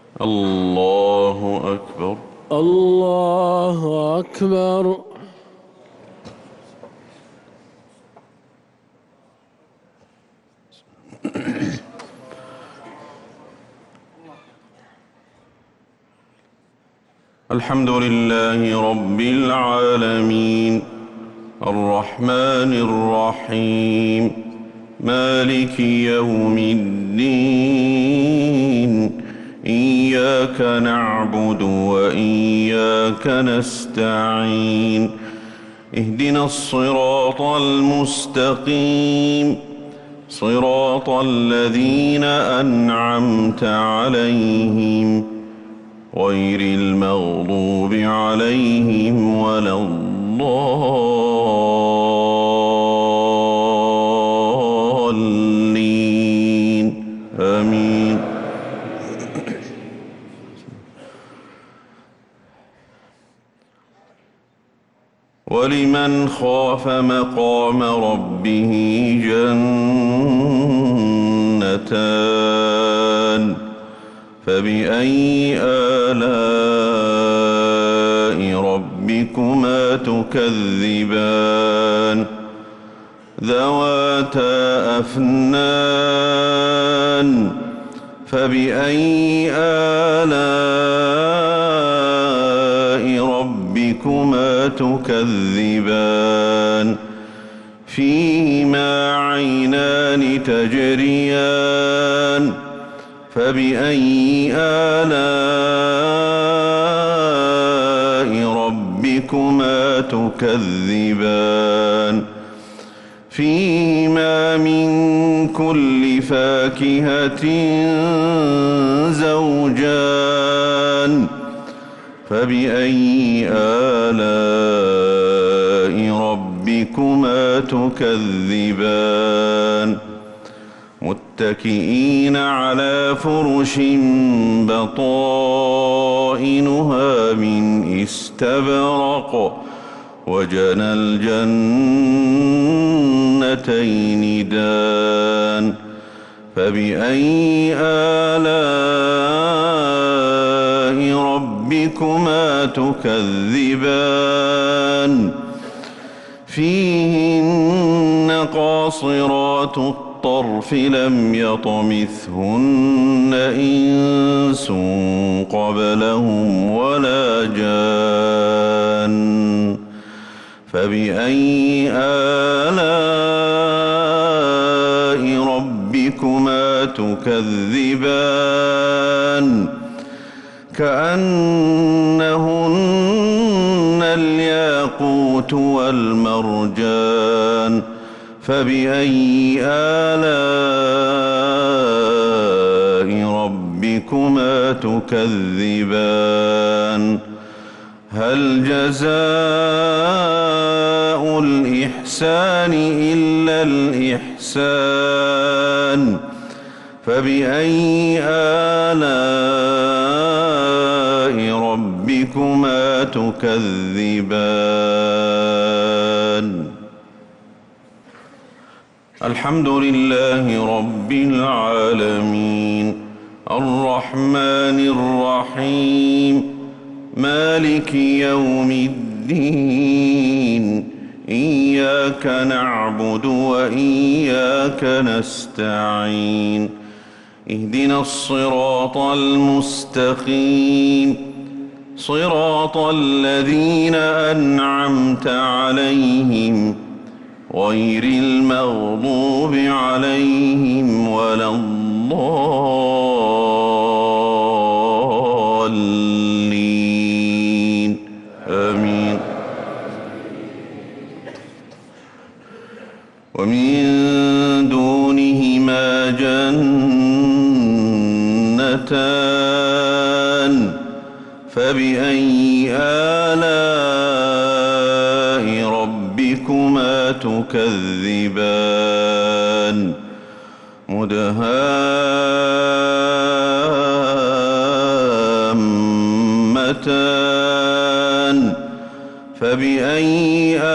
الله أكبر. الله أكبر. الحمد لله رب العالمين الرحمن الرحيم مالك يوم الدين إياك نعبد وإياك نستعين اهدنا الصراط المستقيم صراط الذين أنعمت عليهم غير المغضوب عليهم ولا الضالين آمين. ولمن خاف مقام ربه جنتان فبأي آلاء ربكما تكذبان ذواتا أفنان فبأي آلاء ربكما تكذبان فيهما عينان تجريان فبأي آلاء ربكما تكذبان فيهما من كل فاكهة زوجان فبأي آلاء ربكما تكذبان متكئين على فرش بطائنها من استبرق وجنى الجنتين دان فبأي آلاء ربكما تكذبان فيهن قاصرات الطرف لم يطمثهن إنس قبلهم ولا جان فبأي آلاء ربكما تكذبان كأنهن الياقوت والمرجان فبأي آلاء ربكما تكذبان هل جزاء الإحسان إلا الإحسان فبأي آلاء ربكما تكذبان الحمد لله رب العالمين الرحمن الرحيم مالك يوم الدين إياك نعبد وإياك نستعين اهدنا الصراط المستقيم صراط الذين أنعمت عليهم غير المغضوب عليهم ولا الضالين آمين. ومن دونهما جنتان فبأي آلاء ربكما تكذبان مدهامتان فبأي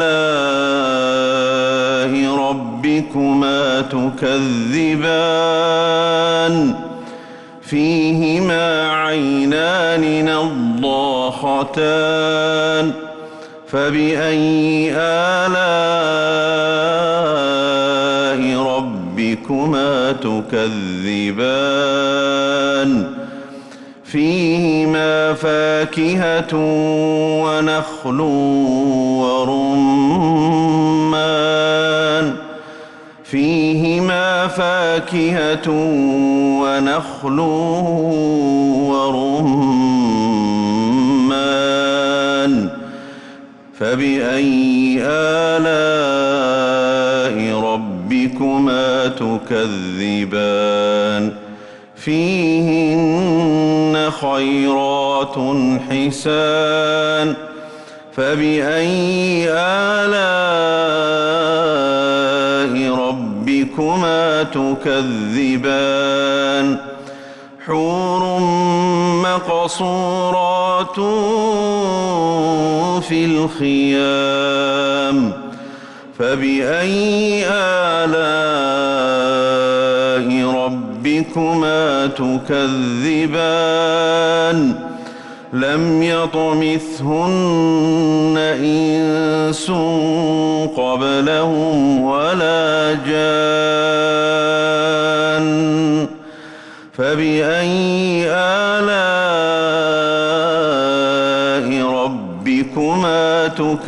آلاء ربكما تكذبان فيهما عينان نضاختان فبأي آلاء ربكما تكذبان فيهما فاكهة ونخل ورمان فيهما فاكهة ونخل ورمان فبأي آلاء ربكما تكذبان فيهن خيرات حسان فبأي آلاء ربكما تكذبان حور مقصورات في الخيام فبأي آلاء ربكما تكذبان لم يطمثهن إنس قبلهم ولا جان فبأي آلاء ربكما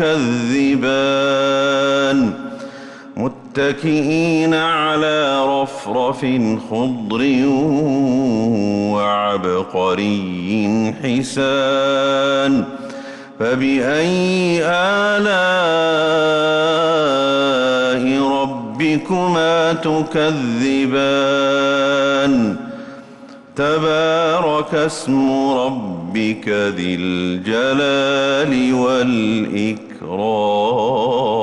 تكذبان متكئين على رفرف خضر وعبقري حسان فبأي آلاء ربكما تكذبان تبارك اسم ربك ذي الجلال والإكرام.